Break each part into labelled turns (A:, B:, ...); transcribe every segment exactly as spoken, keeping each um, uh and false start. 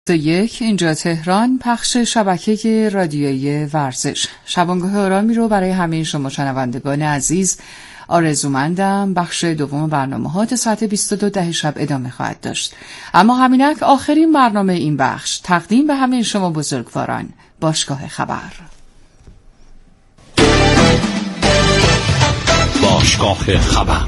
A: یک اینجا تهران، پخش شبکه رادیویی ورزش. شبانگاه آرامی رو برای همه شما شنوندگان عزیز آرزومندم. بخش دوم برنامه‌ها تا ساعت بیست و دو ده شب ادامه خواهد داشت، اما همینک آخرین برنامه این بخش تقدیم به همه شما بزرگواران باشگاه خبر.
B: باشگاه خبر.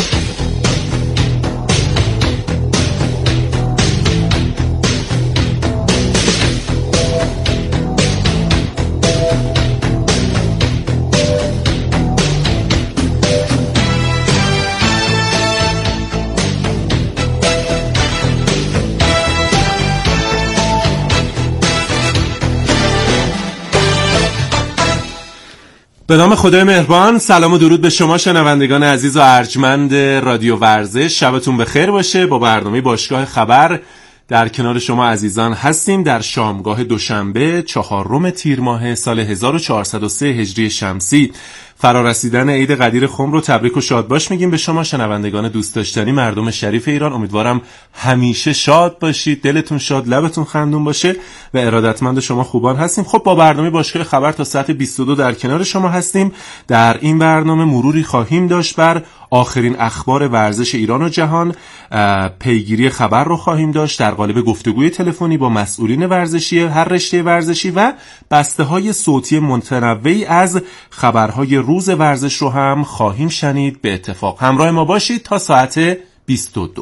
C: به نام خدای مهربان، سلام و درود به شما شنوندگان عزیز و ارجمند رادیو ورزش. شبتون بخیر باشه. با برنامه باشگاه خبر در کنار شما عزیزان هستیم در شامگاه دوشنبه چهارم تیر ماه سال هزار و چهارصد و سه هجری شمسی. فرارسیدن عید قدیر خم رو تبریک و شاد باش میگیم به شما شنوندگان دوست داشتنی مردم شریف ایران. امیدوارم همیشه شاد باشید، دلتون شاد، لبتون خندون باشه و ارادتمند شما خوبان هستیم. خب با برنامه باشگاه خبر تا ساعت بیست و دو در کنار شما هستیم. در این برنامه مروری خواهیم داشت بر آخرین اخبار ورزش ایران و جهان، پیگیری خبر رو خواهیم داشت در قالب گفتگوی تلفنی با مسئولین ورزشی هر رشته ورزشی و بسته‌های صوتی متنوعی از خبرهای روز ورزش رو هم خواهیم شنید. به اتفاق همراه ما باشید تا ساعت بیست و دو.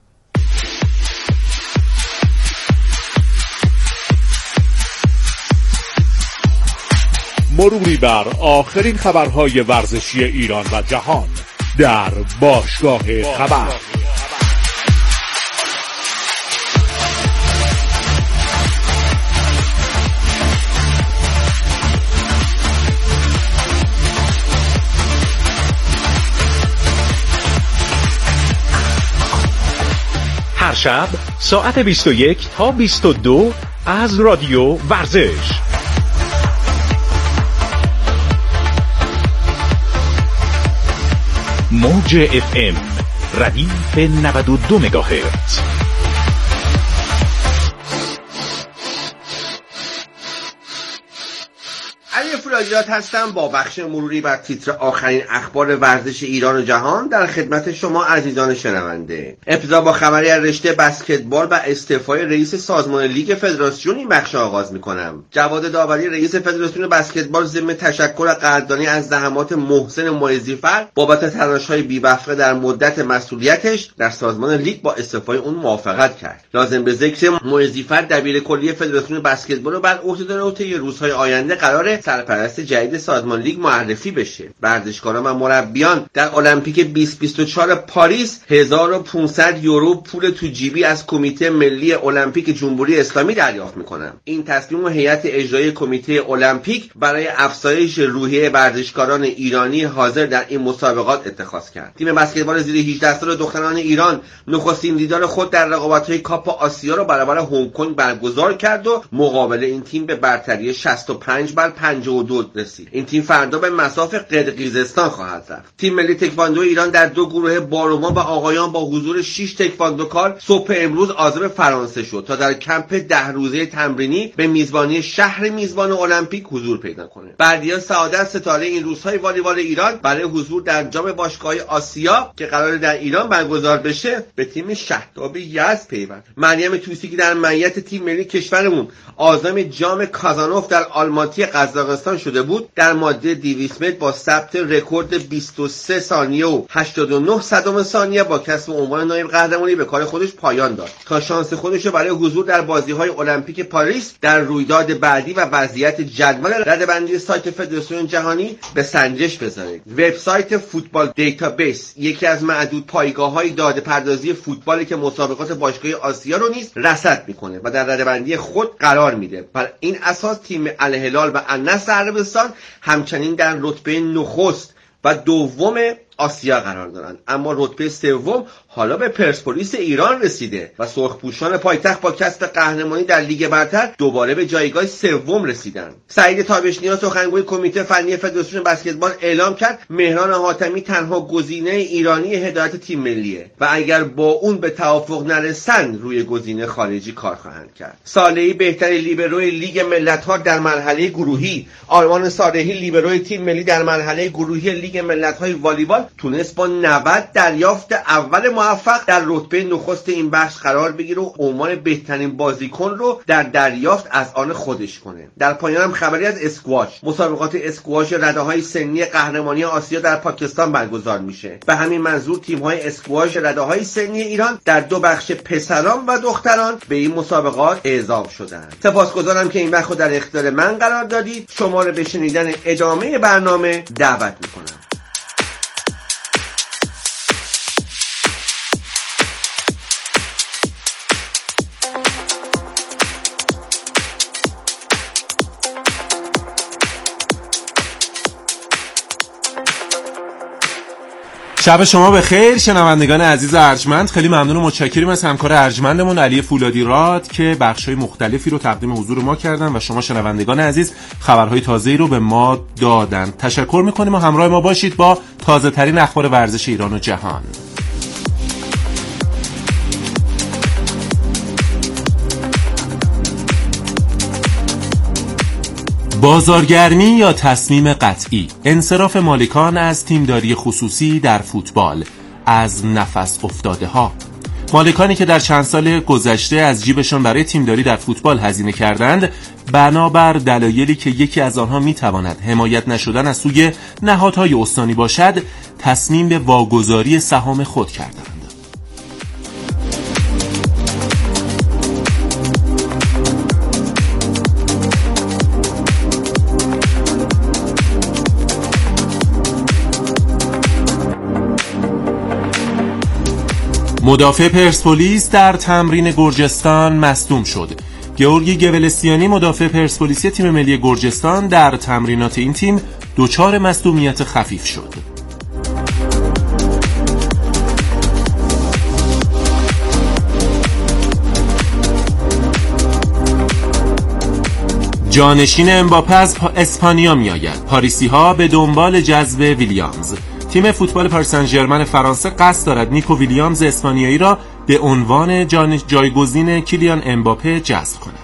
B: مروری بر آخرین خبرهای ورزشی ایران و جهان در باشگاه خبر. هر شب ساعت بیست و یک تا بیست و دو از رادیو ورزش. موج اف ام ردیف نود و دو مگاهرتز.
D: علی فولادیات هستم با بخش مروری بر تیتر آخرین اخبار ورزش ایران و جهان در خدمت شما عزیزان شنونده. ابتدا با خبری از رشته بسکتبال و استعفای رئیس سازمان لیگ فدراسیون این بخش آغاز می‌کنم. جواد داوری رئیس فدراسیون بسکتبال ضمن تشکر و قدردانی از زحمات محسن معزی‌فر بابت تلاش‌های بی‌وقفه در مدت مسئولیتش در سازمان لیگ با استعفای اون موافقت کرد. لازم به ذکر معزی‌فر دبیر کلی فدراسیون بسکتبال رو بر عهده داره و طی روزهای آینده قراره سرپرست جدید سازمان لیگ معرفی بشه. ورزشکاران و مربیان در المپیک بیست بیست و چهار پاریس هزار و پانصد یورو پول تو جیبی از کمیته ملی المپیک جمهوری اسلامی دریافت میکنن. این تصمیم هیئت اجرایی کمیته المپیک برای افزایش روحیه ورزشکاران ایرانی حاضر در این مسابقات اتخاذ کرد. تیم بسکتبال زیر هجده سال دختران ایران نخستین دیدار خود در رقابت‌های کاپ آسیا را برابر هنگ کنگ برگزار کرد و مقابل این تیم به برتری شصت و پنج بر پنجاه و دو رسید. این تیم فردا به مصاف قرقیزستان خواهد رفت. تیم ملی تکواندو ایران در دو گروه بارومان و آقایان با حضور شش تکواندوکار صبح امروز عازم فرانسه شد تا در کمپ ده روزه تمرینی به میزبانی شهر میزبان المپیک حضور پیدا کنه. بردیا سعادت ستاره این روزهای والیبال ایران برای حضور در جام باشگاه‌های آسیا که قرار در ایران برگزار بشه به تیم شهداب یزد پیوند. مریم توسی که در معیت تیم ملی کشورمون عازم جام کازانوف در آلماتی قزاقستان شده بود، در ماده دویست متر با ثبت رکورد بیست و سه ثانیه و هشتاد و نه صدم ثانیه با کسب عنوان نایب قهرمانی به کار خودش پایان داد تا شانس خودش برای حضور در بازی‌های المپیک پاریس در رویداد بعدی و وضعیت جدول رده‌بندی سایت فدراسیون جهانی به سنجش بذاره. وبسایت فوتبال دیتابیس یکی از معدود پایگاه‌های داده‌پردازی فوتبالی که مسابقات باشگاه‌های آسیا رو نیز رصد می‌کنه و در رده‌بندی خود قرار میده. بر این اساس تیم الهلال و النصر عربستان همچنین در رتبه نخست و دوم آسیا قرار دارند، اما رتبه سوم حالا به پرسپولیس ایران رسیده و سرخپوشان پایتخت با کسب قهرمانی در لیگ برتر دوباره به جایگاه سوم رسیدند. سعید تابشنیا سخنگوی کمیته فنی فدراسیون بسکتبال اعلام کرد مهران حاتمی تنها گزینه ایرانی هدایت تیم ملیه و اگر با اون به توافق نرسند روی گزینه خارجی کار خواهند کرد. صالحی بهترین لیبروی لیگ ملت‌ها در مرحله گروهی، آرمان صالحی لیبروی تیم ملی در مرحله گروهی لیگ ملت‌های والیبال تونست با نود دریافت اول موفق در رتبه نخست این بخش قرار بگیره و عنوان بهترین بازیکن رو در دریافت از آن خودش کنه. در پایان هم خبری از اسکواش. مسابقات اسکواش رده‌های سنی قهرمانی آسیا در پاکستان برگزار میشه. به همین منظور تیم‌های اسکواش رده‌های سنی ایران در دو بخش پسران و دختران به این مسابقات اعزام شدند. سپاسگزارم که این وقت رو در اختیار من قرار دادید. شما رو به شنیدن ادامه برنامه دعوت میکنم.
C: شب شما بخیر شنوندگان عزیز و ارجمند. خیلی ممنون و متشکریم از همکار ارجمندمون علی فولادی راد که بخش‌های مختلفی رو تقدیم حضور ما کردن و شما شنوندگان عزیز خبرهای تازه‌ای رو به ما دادن. تشکر می‌کنیم و همراه ما باشید با تازه‌ترین اخبار ورزش ایران و جهان. بازارگرمی یا تصمیم قطعی، انصراف مالکان از تیمداری خصوصی در فوتبال، از نفس افتاده ها. مالکانی که در چند سال گذشته از جیبشان برای تیمداری در فوتبال هزینه کردند، بنابر دلایلی که یکی از آنها میتواند حمایت نشدن از سوی نهادهای استانی باشد، تصمیم به واگذاری سهام خود کردند. مدافع پرسپولیس در تمرین گرجستان مصدوم شد. گیورگی گولستیانی مدافع پرسپولیسی تیم ملی گرجستان در تمرینات این تیم دچار مصدومیت خفیف شد. جانشین امباپه از اسپانیا می آید. پاریسی ها به دنبال جذب ویلیامز. تیم فوتبال پاریس سن ژرمن فرانسه قصد دارد نیکو ویلیامز اسپانیایی را به عنوان جایگزین کیلیان امباپه جذب کند.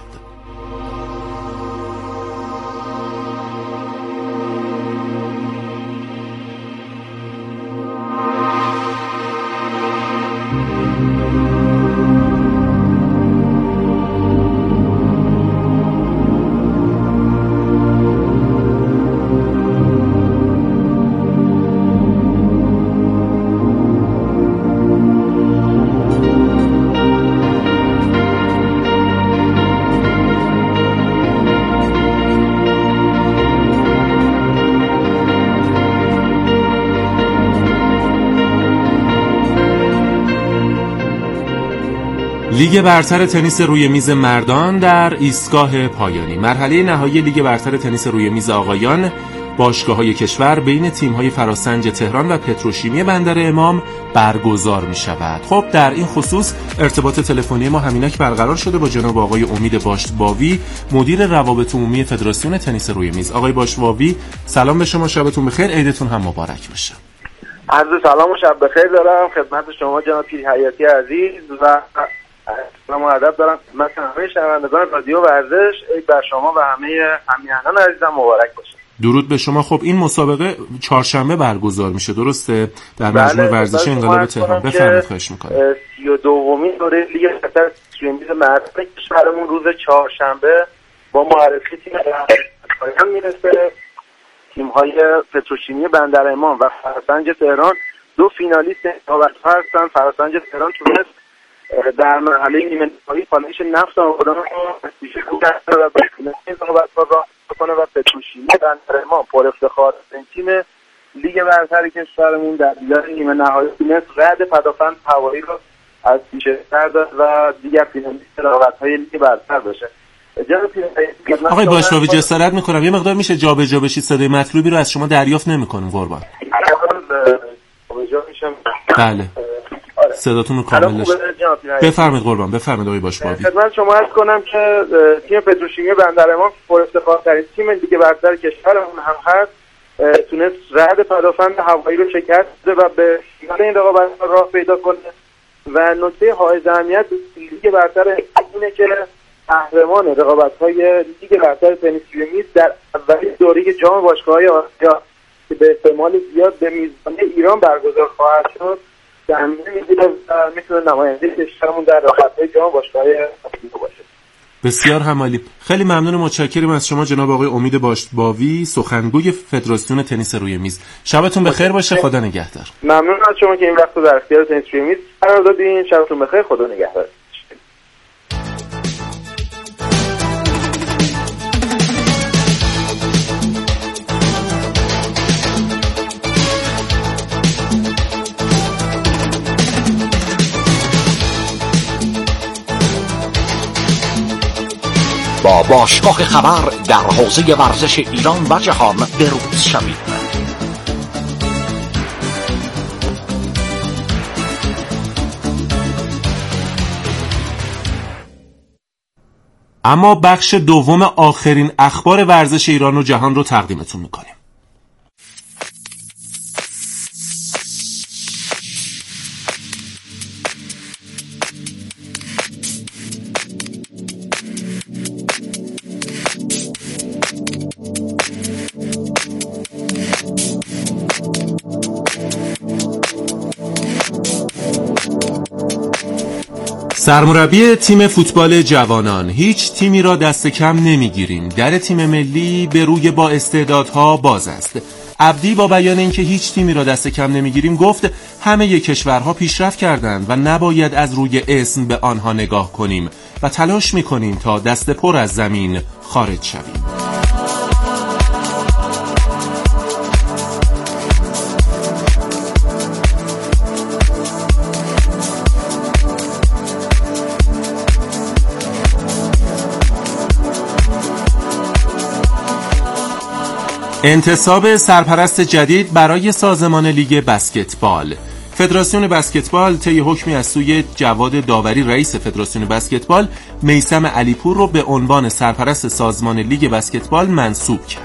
C: لیگ برتر تنیس روی میز مردان در ایستگاه پایانی. مرحله نهایی لیگ برتر تنیس روی میز آقایان باشگاه‌های کشور بین تیم‌های فراسنج تهران و پتروشیمی بندر امام برگزار می‌شود. خب در این خصوص ارتباط تلفنی ما همینک برقرار شده با جناب آقای امید باشواوی، مدیر روابط عمومی فدراسیون تنیس روی میز. آقای باشواوی سلام به شما، شبتون بخیر، عیدتون هم مبارک باشه.
E: عرض سلام و شب بخیر دارم خدمت شما جناب پیر حیاتی عزیز و سلام و ادب دارم خدمت همه شنوندگان رادیو ورزش. عید بر شما و همه همیهنان عزیزم مبارک باشه.
C: درود به شما. خب این مسابقه چهارشنبه برگزار میشه درسته در مجمع ورزشی انقلاب تهران؟ بفرمایید، خواهش می‌کنم.
E: سی و دومین دوره لیگ برتر روی میز مردان کشورمون روز چهارشنبه با معرفی تیم پایان میرسه. تیم‌های پتروشیمی بندر امام و فراسنج تهران دو فینالیست رقابت هستن. فراسنج تهران تونست در مرحله نیمه نهایی پالایش نفت آبادان رو پیش رو کرده و به فینال رقابت راه بکنه و پتروشیمی بندر امام پر افتخار این تیم لیگ برتر کشورمون در دیدار نیمه نهایی تونست رد پدافند هوایی رو از پیش سر داد و دیگر فینالیست رقابت‌های لیگ برتر بشه.
C: آقای باشواوی جسارت میکنم یه مقدار میشه جابجا بشید، صدای مطلوبی رو از شما دریافت نمیکنیم قربان.
E: جابجا میشم.
C: بله صداتون رو کامل داشت. بفرمایید قربان، بفرمایید آقای باشباوی.
E: خدمت شما عرض کنم که تیم پتروشیمی بندرمان پرافتخارترین تیم دیگه برتر کشورمون هم هست، تونست رعد پدافند هوایی رو شکست بده و به فینال این رقابت راه پیدا کنه. و نکته حائز اهمیت لیگ برتر اینه که قهرمان رقابت‌های لیگ برتر تنیس روی میز در اولین دوره جام باشگاه‌های آسیا که به احتمال زیاد به میزبانی ایران برگزار خواهد شد تضمین می‌گیره و میتونه نماینده کشورمون در رقابت‌های جام باشگاه‌های آسیا باشه.
C: بسیار همالی. خیلی ممنون و متشکرم از شما جناب آقای امید باشباوی، سخنگوی فدراسیون تنیس روی میز. شبتون بخیر باشه، خدا نگهدار.
E: ممنون از شما که این وقت رو در اختیار تنیس روی میز قرار دادین. شبتون بخیر، خدا نگهدار.
F: با باشگاه خبر در حوزه ورزش ایران و جهان بروز شوید.
C: اما بخش دوم آخرین اخبار ورزش ایران و جهان رو تقدیمتون میکنیم. سرمربی تیم فوتبال جوانان: هیچ تیمی را دست کم نمیگیریم، در تیم ملی به روی با استعدادها باز است. عبدی با بیان اینکه هیچ تیمی را دست کم نمیگیریم گفت همه کشورها پیشرفت کردند و نباید از روی اسم به آنها نگاه کنیم و تلاش میکنیم تا دست پر از زمین خارج شویم. انتصاب سرپرست جدید برای سازمان لیگ بسکتبال. فدراسیون بسکتبال طی حکمی از سوی جواد داوری رئیس فدراسیون بسکتبال میثم علیپور رو به عنوان سرپرست سازمان لیگ بسکتبال منصوب کرد.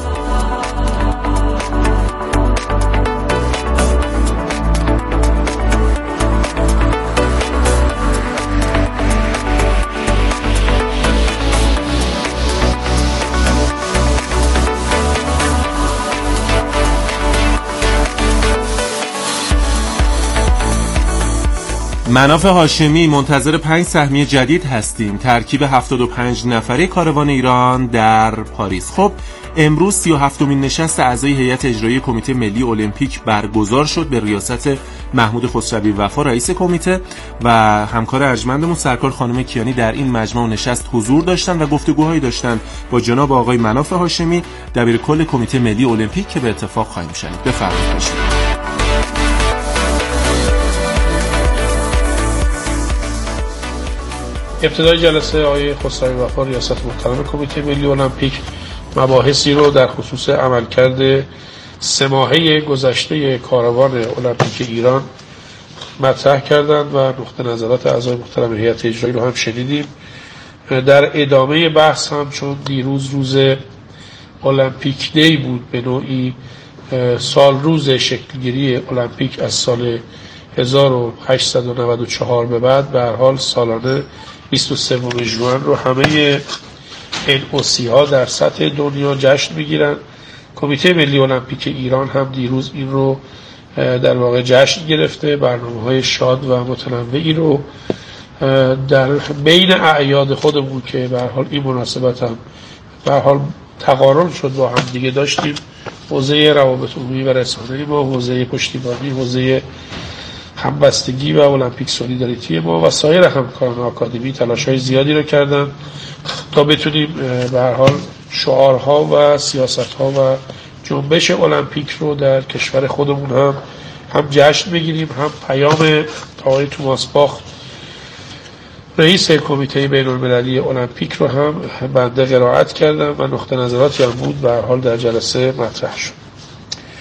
C: مناف هاشمی: منتظر پنج سهمیه جدید هستیم. ترکیب هفتاد و پنج نفره کاروان ایران در پاریس. خب امروز سی و هفتمین نشست اعضای هیئت اجرایی کمیته ملی المپیک برگزار شد به ریاست محمود خسروی وفا رئیس کمیته و همکار ارجمندمون سرکار خانم کیانی در این مجمع و نشست حضور داشتن و گفتگوهایی داشتن با جناب آقای مناف هاشمی دبیرکل کمیته ملی المپیک که به اتفاق خواهیم شنید. بفرمایید باشید.
G: ابتدای جلسه آقای خسروی وفا ریاست محترم کمیته ملی المپیک مباحثی رو در خصوص عملکرد سه ماهه گذشته کاروان المپیک ایران مطرح کردند و نقطه نظرات اعضای محترم هیئت اجرایی رو هم شنیدیم. در ادامه بحث هم چون دیروز روز المپیک دی بود، به نوعی سال روز شکلگیری المپیک از سال هزار و هشتصد و نود و چهار به بعد به هر حال سالانه بیست و سوم ژوئن رو همه ان او سی ها در سطح دنیا جشن میگیرن. کمیته ملی المپیک ایران هم دیروز این رو در واقع جشن گرفته، برنامه‌های شاد و متنوعی رو در بین اعیاد خودمون که به هر حال این مناسبت هم به هر حال تقارن شد با هم دیگه داشتیم. حوزه روابط عمومی و رسانه‌ای ما، حوزه پشتیبانی، حوزه همبستگی و المپیک سولیداریتی ما و سایر همکاران آکادمی تلاش‌های زیادی رو کردن تا بتونیم به هر حال شعارها و سیاست‌ها و جنبش المپیک رو در کشور خودمون هم هم جشن بگیریم، هم پیام آقای توماس باخ رئیس کمیته بین‌المللی المپیک رو هم بنده قرائت کردم و نقطه نظراتی هم بود به هر حال در جلسه مطرح شد.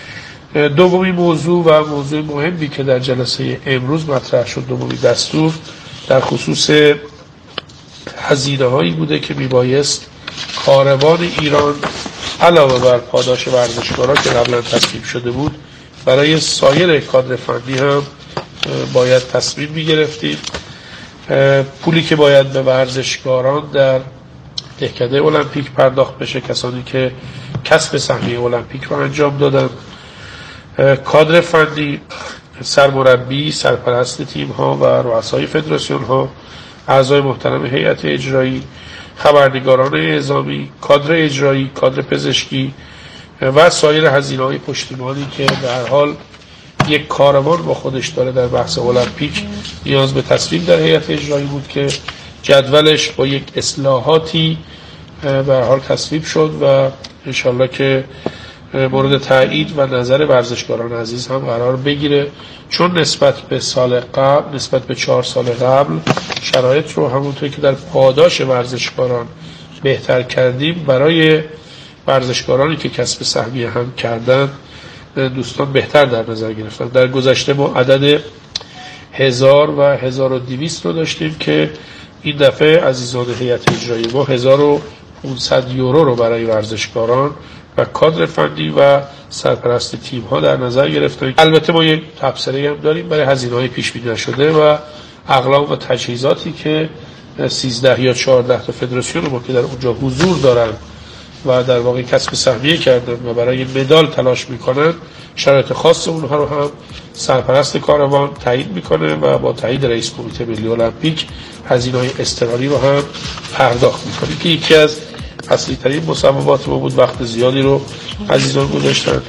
G: دومین موضوع و موضوع مهمی که در جلسه امروز مطرح شد، دومین دستور در خصوص هزینه هایی بوده که میبایست کاروان ایران علاوه بر پاداش ورزشکاران که قبلا تصویب شده بود برای سایر کادر فنی هم باید تصمیم میگرفتیم. پولی که باید به ورزشکاران در دهکده المپیک پرداخت بشه، کسانی که کسب سهمیه المپیک رو انجام دادن، کادر فنی، سرمربی، سرپرست تیم ها و رؤسای فدراسیون ها، اعضای محترم هیئت اجرایی، خبرنگاران اعزامی، کادر اجرایی، کادر پزشکی و سایر هزینه‌های پشتیبانی که به هر حال یک کاروان با خودش داره در بحث المپیک نیاز به تصویب در هیئت اجرایی بود که جدولش با یک اصلاحاتی به هر حال تصویب شد و انشالله که مورد تایید و نظر ورزشکاران عزیز هم قرار بگیره، چون نسبت به سال قبل، نسبت به چهار سال قبل شرایط رو همونطور که در پاداش ورزشکاران بهتر کردیم، برای ورزشکارانی که کسب سهمیه هم کردن دوستان بهتر در نظر گرفتن. در گذشته ما عدد هزار و هزار و دویست رو داشتیم که این دفعه عزیزان هیئت اجرایی ما هزار و پانصد یورو رو برای ورزشکاران و کادر فنی و سرپرست تیم ها در نظر گرفتن. البته ما یک تبصره هم داریم برای هزینه‌های پیش بینی نشده و اقلام و تجهیزاتی که سیزده یا چهارده تا فدراسیون ما که در اونجا حضور دارن و در واقع کسب سهمیه کردن و برای مدال تلاش میکنن، شرایط خاص اونها رو هم سرپرست کاروان تایید میکنه و با تایید رئیس کمیته ملی المپیک هزینه‌های اضطراری رو هم پرداخت میکنه که یکی از اصلی ترین مصوبات ما بود. وقت زیادی رو عزیزان گذاشتن.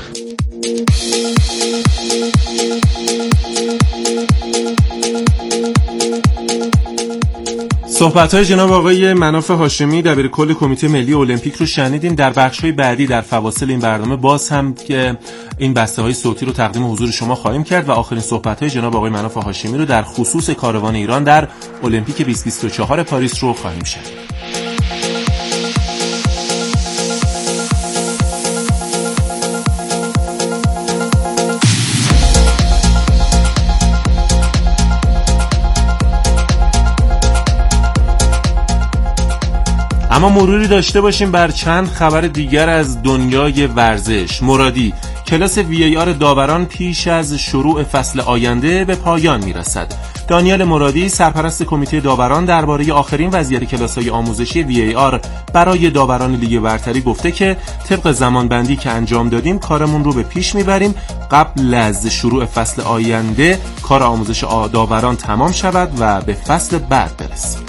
C: صحبت‌های جناب آقای مناف هاشمی دبیرکل کمیته ملی المپیک رو شنیدین. در بخش‌های بعدی در فواصل این برنامه باز هم که این بسته‌های صوتی رو تقدیم حضور شما خواهیم کرد و آخرین صحبت‌های جناب آقای مناف هاشمی رو در خصوص کاروان ایران در المپیک بیست بیست و چهار پاریس رو خواهیم شنید. اما مروری داشته باشیم بر چند خبر دیگر از دنیای ورزش. مرادی: کلاس وی ای آر داوران پیش از شروع فصل آینده به پایان میرسد. دانیال مرادی سرپرست کمیته داوران درباره آخرین وضعیت کلاس‌های آموزشی وی ای آر برای داوران لیگ برتری گفته که طبق زمانبندی که انجام دادیم کارمون رو به پیش میبریم. قبل از شروع فصل آینده کار آموزش داوران تمام شود و به فصل بعد برسیم.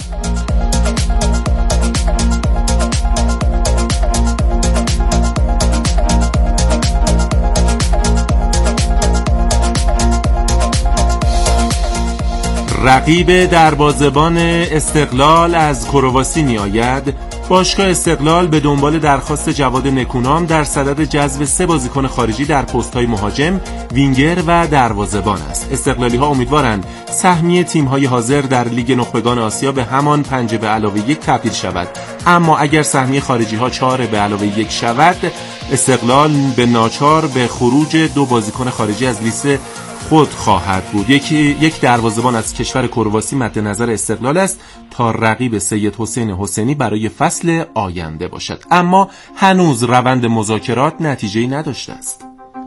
C: رقیب دروازه‌بان استقلال از کرواسی میآید. باشگاه استقلال به دنبال درخواست جواد نکونام در صدد جذب سه بازیکن خارجی در پست‌های مهاجم، وینگر و دروازه‌بان است. استقلالی‌ها امیدوارند سهمیه تیم‌های حاضر در لیگ نخبگان آسیا به همان پنج به علاوه یک تبدیل شود، اما اگر سهمیه خارجی‌ها چهار به علاوه یک شود، استقلال به ناچار به خروج دو بازیکن خارجی از لیست خود خواهد بود. یکی یک دروازه‌بان از کشور کرواسی مد نظر استقلال است تا رقیب سید حسین حسینی برای فصل آینده باشد، اما هنوز روند مذاکرات نتیجه‌ای نداشته است.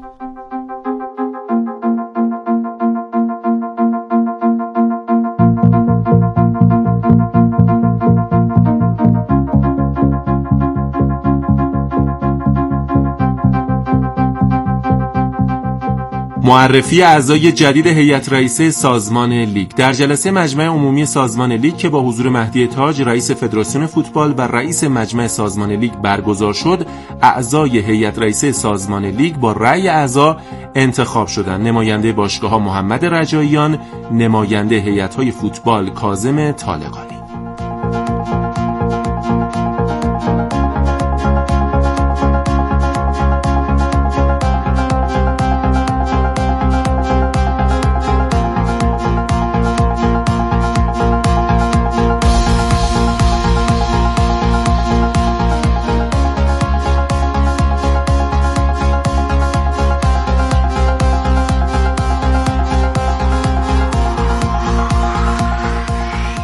C: معرفی اعضای جدید هیئت رئیسه سازمان لیگ. در جلسه مجمع عمومی سازمان لیگ که با حضور مهدی تاج رئیس فدراسیون فوتبال و رئیس مجمع سازمان لیگ برگزار شد، اعضای هیئت رئیسه سازمان لیگ با رأی اعضا انتخاب شدند. نماینده باشگاه‌ها محمد رجاییان، نماینده هیئت‌های فوتبال کاظم طالقانی.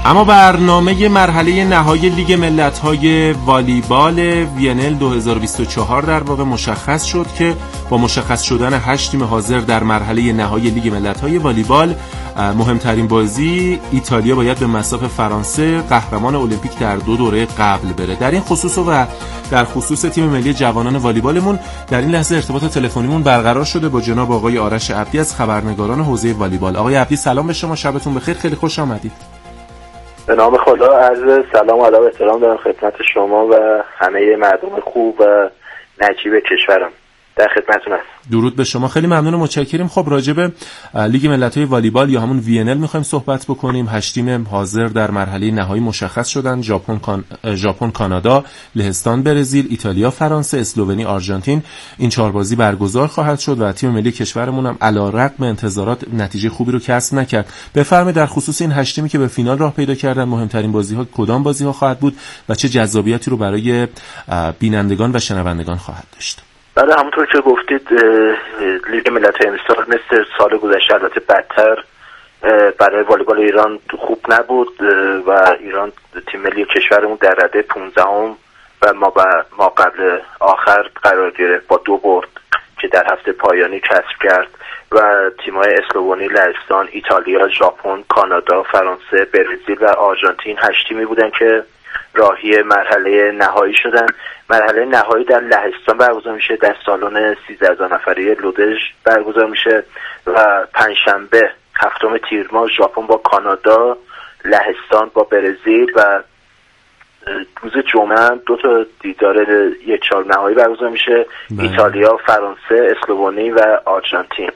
C: اما برنامه مرحله نهایی لیگ ملت‌های والیبال وینل دو هزار و بیست و چهار در واقع مشخص شد که با مشخص شدن هشت تیم حاضر در مرحله نهایی لیگ ملت‌های والیبال، مهمترین بازی ایتالیا باید به مصاف فرانسه قهرمان المپیک در دو دوره قبل بره. در این خصوص و در خصوص تیم ملی جوانان والیبالمون در این لحظه ارتباط تلفنیمون برقرار شده با جناب آقای آرش عبدی از خبرنگاران حوزه والیبال. آقای عبدی سلام به شما، شبتون بخیر، خیلی خوش آمدید.
E: به نام خدا عرض سلام و ادب و احترام دارم خدمت شما و همه مردم خوب و نجیب کشورم. در خدمتتون هستم.
C: درود به شما، خیلی ممنون و متشکریم. خب راجع به لیگ ملت‌های والیبال یا همون وی ان ال می‌خوایم صحبت بکنیم. هشت تیم حاضر در مرحله نهایی مشخص شدن: ژاپن، کان... ژاپن، کانادا، لهستان، برزیل، ایتالیا، فرانسه، اسلوونی، آرژانتین. این چهار بازی برگزار خواهد شد و تیم ملی کشورمون هم علی‌رغم انتظارات نتیجه خوبی رو کسب نکرد. بفرمایید در خصوص این هشت تیمی که به فینال راه پیدا کردن، مهمترین بازی‌ها کدام بازی‌ها خواهد بود و چه جذابیتی رو برای بینندگان و شنوندگان خواهد داشت؟
E: بله، همونطور که گفتید لیگ ملت‌های امسال مثل سال گذشته البته بدتر برای والیبال ایران خوب نبود و ایران تیم ملی کشورمون در رده پانزدهم و ما ما قبل آخر قرار گرفت با دو برد که در هفته پایانی کسب کرد و تیم‌های اسلوونی، لهستان، ایتالیا، ژاپن، کانادا، فرانسه، برزیل و آرژانتین هشت تیمی بودن که راهی مرحله نهایی شدن. مرحله نهایی در لهستان برگزار میشه، در سالن سیزده هزار نفره لودژ برگزار میشه و پنجشنبه هفتم تیر ماه ژاپن با کانادا، لهستان با برزیل و روز جمعه دو تا دیدار یک چهار نهایی برگزار میشه، ایتالیا، فرانسه، اسلوونی و آرژانتین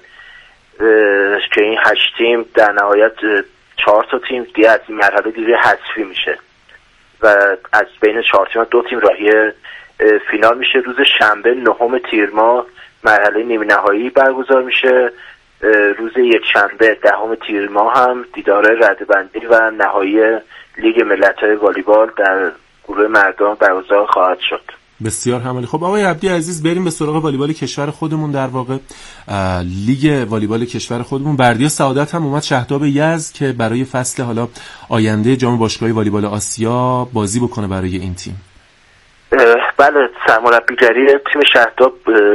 E: که این هشت تیم در نهایت چهار تا تیم دیگه از این مرحله دیگه حذفی میشه و از بین چهار تیم دو تیم راهی فینال میشه. روز شنبه نهم تیر ماه مرحله نیمه نهایی برگزار میشه. روز یک شنبه دهم تیر ماه هم دیدار رده‌بندی و نهایی لیگ ملت‌های والیبال در گروه مردان برگزار خواهد شد.
C: بسیار همالی. خب آقای عبدی عزیز، بریم به سراغ والیبال کشور خودمون. در واقع لیگ والیبال کشور خودمون، بردیا سعادت هم اومد شهداب یزد که برای فصل حالا آینده جام باشگاهی والیبال آسیا بازی بکنه برای این تیم.
E: بله، سرمربیگری تیم شهداب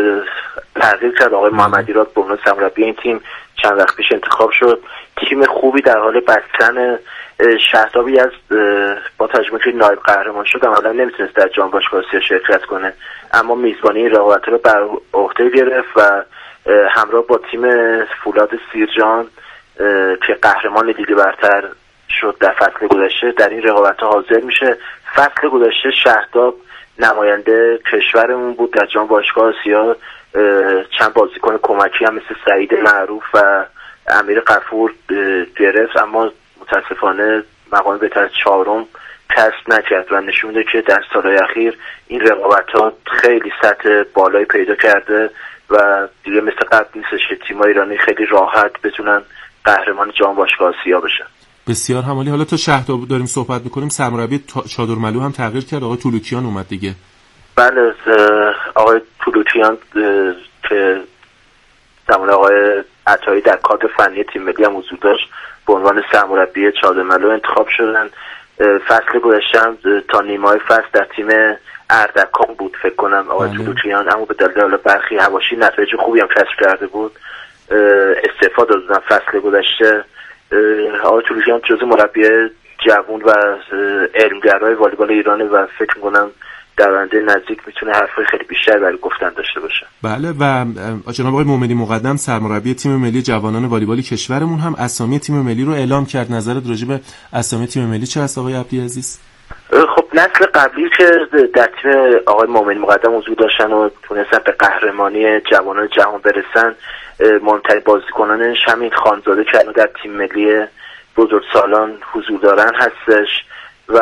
E: تغییر کرد. آقای محمدی راد به عنوان سرمربی این تیم چند وقت پیش انتخاب شد. تیم خوبی در حال بستن. شهداب یزد با تجربه که نایب قهرمان شد حالا نمیتونست در جام باشگاه آسیا شرکت کنه، اما میزبانی این رقابت رو بر عهده گرفت و همراه با تیم فولاد سیرجان که قهرمان لیگ برتر شد در فصل گذشته در این رقابت حاضر میشه. فصل گذشته شهداب نماینده کشورمون بود در جام باشگاه آسیا. چند بازیکن کمکی هم مثل سعید معروف و امیر غفور گرفت، اما متاسفانه مقام بهتر از چهارم کسب نکرد و نشون میده که در سالهای اخیر این رقابت‌ها خیلی سطح بالایی پیدا کرده و دیگه مثل قبل نیستش که تیم‌های ایرانی خیلی راحت بتونن قهرمان جام باشگاه آسیا بشن.
C: بسیار همالی. حالا تا شهداب داریم صحبت می‌کنیم، سرمربی چادرملو هم تغییر کرد، آقای طلوتیان اومد دیگه.
E: بله، آقای طلوتیان که زمان آقای عطایی در کادر فنی تیم ملی هم حضور داشت به عنوان سرمربی چادرملو انتخاب شدن. فصل گذشته تا نیمه‌های فصل در تیم اردکان بود فکر کنم آقای طلوتیان، اما به دلیل برخی حواشی نتایج خوبی هم کسب کرده بود استعفا دادن فصل گذشته. آقای طلوتیان جزو مربی جوان و علمگرای والیبال ایرانه و فکر می‌کنم در آینده نزدیک میتونه حرفای خیلی بیشتر برای گفتن داشته باشه.
C: بله، و جناب آقای مومنی مقدم سرمربی تیم ملی جوانان والیبال کشورمون هم اسامی تیم ملی رو اعلام کرد. نظرت راجع به اسامی تیم ملی چه است آقای عبدی عزیز؟
E: خب نسل قبلی که در تیم آقای مومنی مقدم حضور داشتن و تونستن به قهرمانی جوانان جهان برسن، مهمترین بازیکنانش همین خانزاده که الان در تیم ملی بزرگسالان حضور دارن هستش و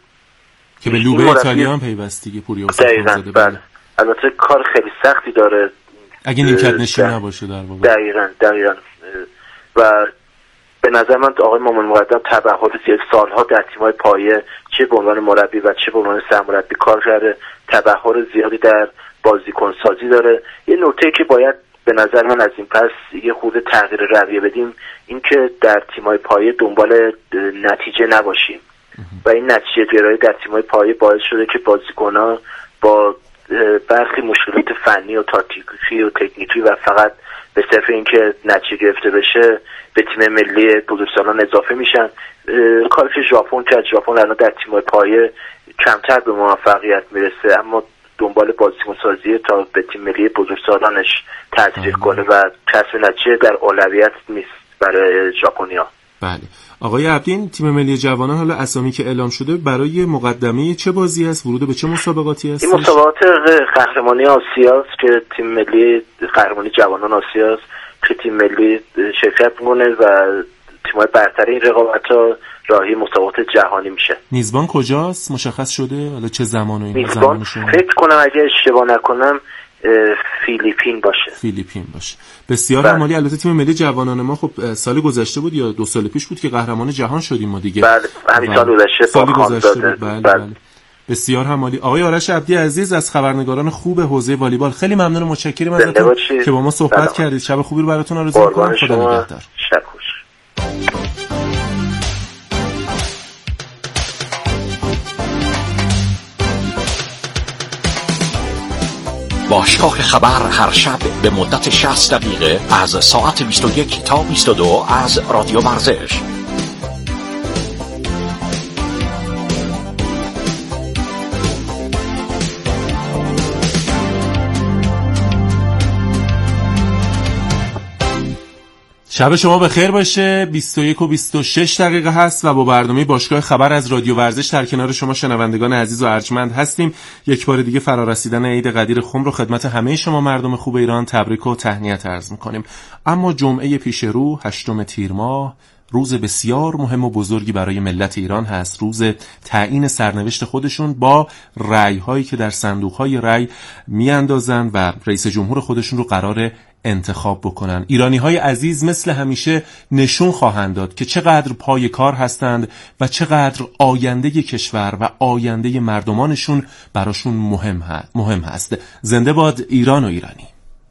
C: که به لوبه ایتالیا هم پیوستگی پوریا
E: خانزاده. بله، البته کار خیلی سختی داره
C: اگه نیمکت نشین نباشه در واقع.
E: دقیقاً دقیقاً و به نظر من آقای مومن مقدم تبحر زیاد سالها در تیم‌های پایه چه به عنوان مربی و چه به عنوان سرمربی کار کرده، تبحر زیادی در بازیکن سازی داره. یه نکته که باید به نظر من از این پس یه خورده تغییر رویه بدیم، این که در تیم‌های پایه دنبال نتیجه نباشیم و این نتیجه گرایی در تیم‌های پایه باعث شده که بازیکن‌ها با برخی مشکلات فنی و تاکتیکی و تکنیکی و فقط به صرف اینکه نتیجه گرفته بشه به تیم ملی بزرگسالان اضافه میشن. کاری که ژاپن کرد، ژاپن الان در تیم‌های پایه کمتر به موفقیت میرسه، اما دنبال بازیکن سازی تا به تیم ملی بزرگسالانش تاثیر کنه و کسب نتیجه در اولویت نیست برای ژاپنیا.
C: بله آقای عبدین، تیم ملی جوانان حالا اسامی که اعلام شده برای مقدمه چه بازی است؟ ورود به چه مسابقاتی است؟
E: این مسابقات قهرمانی آسیا است که تیم ملی قهرمانی جوانان آسیا است که تیم ملی شرکت می‌کنه و تیم‌های برتر این رقابت‌ها راهی مسابقات جهانی میشه.
C: میزبان کجاست؟ مشخص شده؟ حالا چه زمان و این
E: میزبان فکر کنم اگه اشتباه نکنم فیلیپین باشه.
C: فیلیپین باشه. بسیار عالی. البته تیم ملی جوانان ما خب سال گذشته بود یا دو سال پیش بود که قهرمان جهان شدیم ما دیگه.
E: بله همین سال گذشته
C: سال گذشته بود. بله, بله. بله. بسیار هم عالی. آقای آرش عبدی عزیز از خبرنگاران خوب حوزه والیبال، خیلی ممنون و متشکرم ازتون که با ما صحبت بله. کردید. شب خوبی رو براتون آرزو می‌کنم. خدا نگهدار.
E: شب خوش.
F: باشگاه خبر هر شب به مدت شصت دقیقه از ساعت بیست و یک تا بیست و دو از رادیو ورزش.
C: شب شما بخیر باشه. بیست و یک و بیست و شش دقیقه هست و با برنامه باشگاه خبر از رادیو ورزش در کنار شما شنوندگان عزیز و ارجمند هستیم. یک بار دیگه فرارسیدن عید قدیر خم رو خدمت همه شما مردم خوب ایران تبریک و تهنیت عرض می‌کنیم. اما جمعه پیش رو هشتم تیر ماه روز بسیار مهم و بزرگی برای ملت ایران هست، روز تعیین سرنوشت خودشون با رأی‌هایی که در صندوق‌های رأی میاندازن و رئیس جمهور خودشون رو قراره انتخاب بکنن. ایرانی‌های عزیز مثل همیشه نشون خواهند داد که چقدر پای کار هستند و چقدر آینده کشور و آینده مردمانشون براشون مهم هست. مهم هست. زنده باد ایران و ایرانی.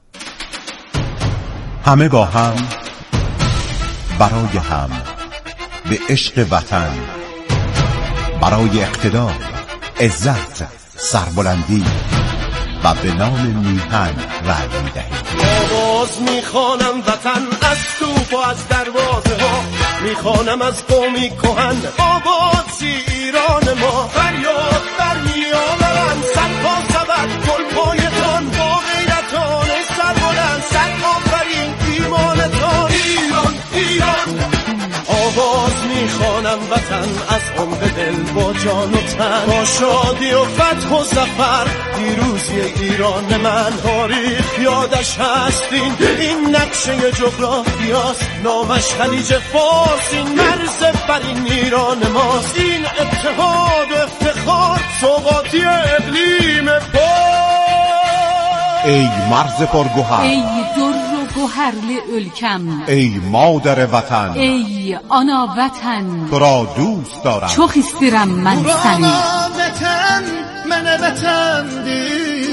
H: همه با هم، برای هم، به عشق وطن، برای اقتدار، عزت، سربلندی و به نام میهن رأی می‌دهیم.
I: آواز میخوانم وطن از توپ و از دروازه ها، میخوانم از قومی کهن آباد سی ایران ما. فریاد بر میآورم صد پا سبد گل پایتان، با غیرتان سربلند صد آفرین ایمانتان. ایران ایران آواز میخوانم وطن از عمق دل با جان و تن، با شادی و فتح و ظفر پیروزی ایران من. تاریخ یادش هستین این نقشه جغرافیاست، نامش خلیج فارس این مرز بر این ایران ماست. این اتحاد و افتخار سوقاتی اقلیم پاک.
H: ای مرز پرگوهر،
J: ای در گوهرل ülkem،
H: ای مادر وطن،
J: ای آنا وطن،
H: تو را دوست دارم.
J: çok isterim من seni.
I: وطن من وطن دی،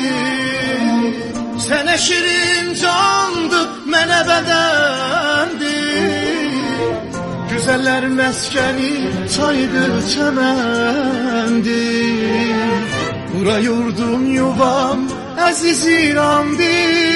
I: sen şirin candı من بدن دی. Güzeller meskeni çaydır çemendi, bura yurdum yuvam aziz İran'di.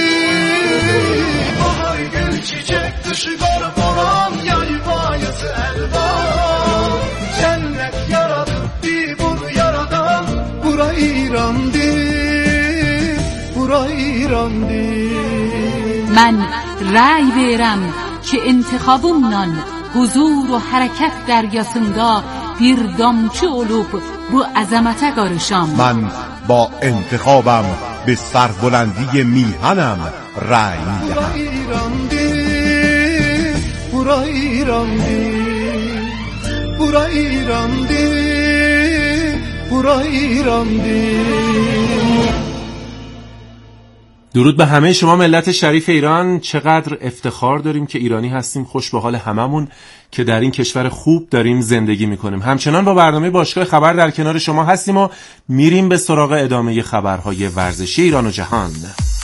I: Bahar gül çiçek dışı kar boran yay bayası elvan, cennet yaratıp bir bur yaradan bura İran'di, bura İran'di.
J: من رأی verem ki intikabımla huzur و حرکت دریاسında bir damcı olup bu azamete karışam.
H: من با انتخابم به سربلندی میهنم رأی میدهم.
I: برا ایراندی، برا ایراندی، برا ایراندی.
C: درود به همه شما ملت شریف ایران. چقدر افتخار داریم که ایرانی هستیم. خوش به حال هممون که در این کشور خوب داریم زندگی میکنیم. همچنان با برنامه باشگاه خبر در کنار شما هستیم و میریم به سراغ ادامه خبرهای ورزشی ایران و جهان.